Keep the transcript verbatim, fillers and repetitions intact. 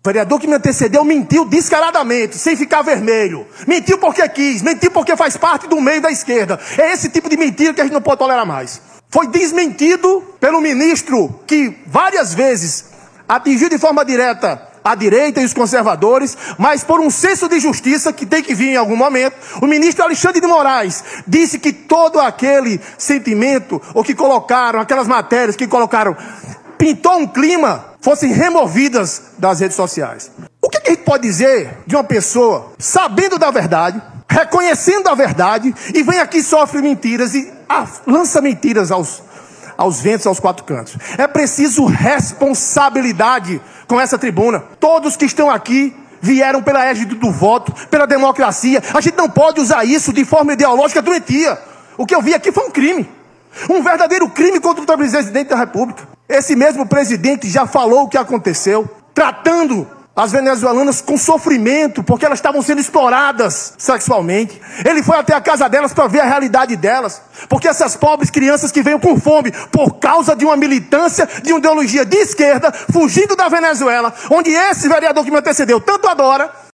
O vereador que me antecedeu mentiu descaradamente, sem ficar vermelho. Mentiu porque quis, mentiu porque faz parte do meio da esquerda. É esse tipo de mentira que a gente não pode tolerar mais. Foi desmentido pelo ministro que várias vezes atingiu de forma direta a direita e os conservadores, mas por um senso de justiça que tem que vir em algum momento, o ministro Alexandre de Moraes disse que todo aquele sentimento, ou que colocaram, aquelas matérias que colocaram, pintou um clima, fossem removidas das redes sociais. O que a gente pode dizer de uma pessoa sabendo da verdade, reconhecendo a verdade, e vem aqui e sofre mentiras e ah, lança mentiras aos, aos ventos, aos quatro cantos? É preciso responsabilidade com essa tribuna. Todos que estão aqui vieram pela égide do voto, pela democracia. A gente não pode usar isso de forma ideológica doentia. O que eu vi aqui foi um crime. Um verdadeiro crime contra o presidente da República. Esse mesmo presidente já falou o que aconteceu, tratando as venezuelanas com sofrimento, porque elas estavam sendo exploradas sexualmente. Ele foi até a casa delas para ver a realidade delas, porque essas pobres crianças que veio com fome por causa de uma militância, de uma ideologia de esquerda, fugindo da Venezuela, onde esse vereador que me antecedeu tanto adora,